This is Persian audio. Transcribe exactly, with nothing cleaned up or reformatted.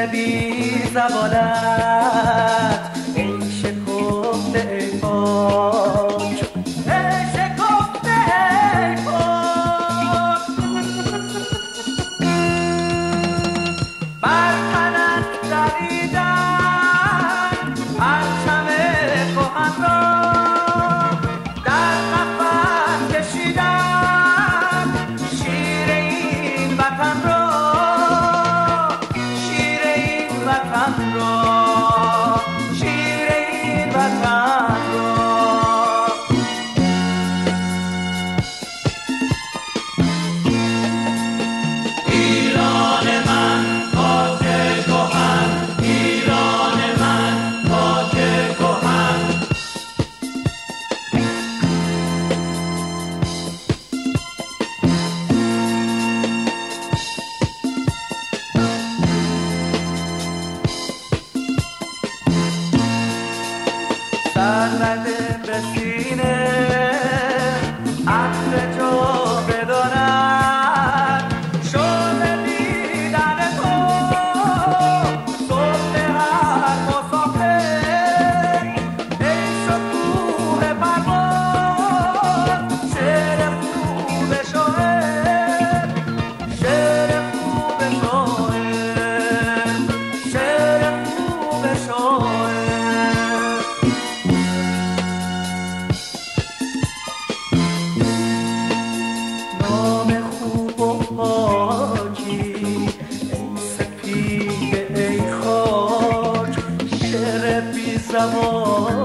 بی زبانت ای شکفته ای پاک، ای شکفته ای پاک. بر تنت دریدن پرچم کهن را، در قفس کشیدن شیر این وطن را، شیر این وطن را، شیر این وطن را. ایران من پاک کهن، ایران من پاک کهن. سر زده به سینه عطر جو بداند، شد دیدن تو صبح هر مسافر. ای شکوه پرواز شعر خوب شاعر، شعر خوب شاعر، شعر خوب شاعر. نام خوب و پاکی ای سپید ای خاک، شعر بی زبان